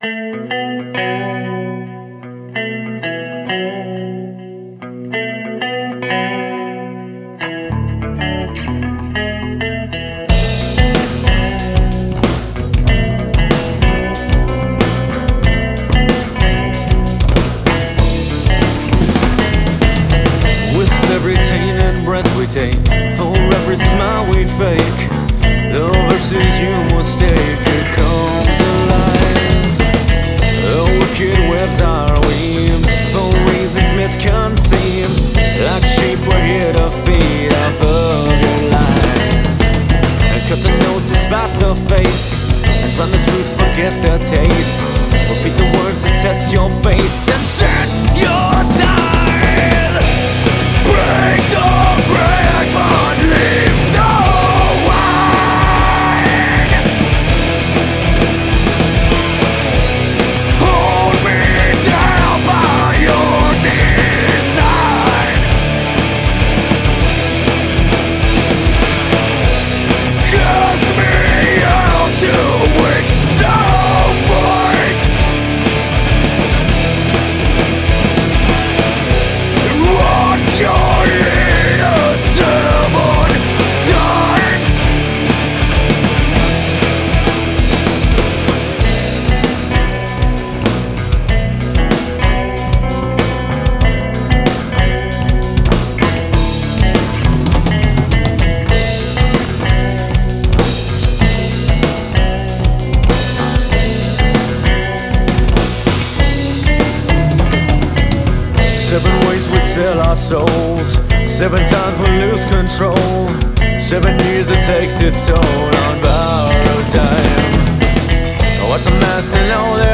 Every tainted breath we take, for every smile we fake, the verses you mistake, it comes alive. The wicked webs are weaved, the reasons misconceived, like sheep we're here to feed off of your lies. And cut the note despite the face, and from the truth forget the taste. Repeat the words that test your faith, then set your time. Break the bread, but leave the wine. Hold me down by your design. Cast me out to win the fight. Watch your Seven ways we sell our souls, 7 times we lose control, 7 years it takes its toll on borrowed time. Watch the mass and all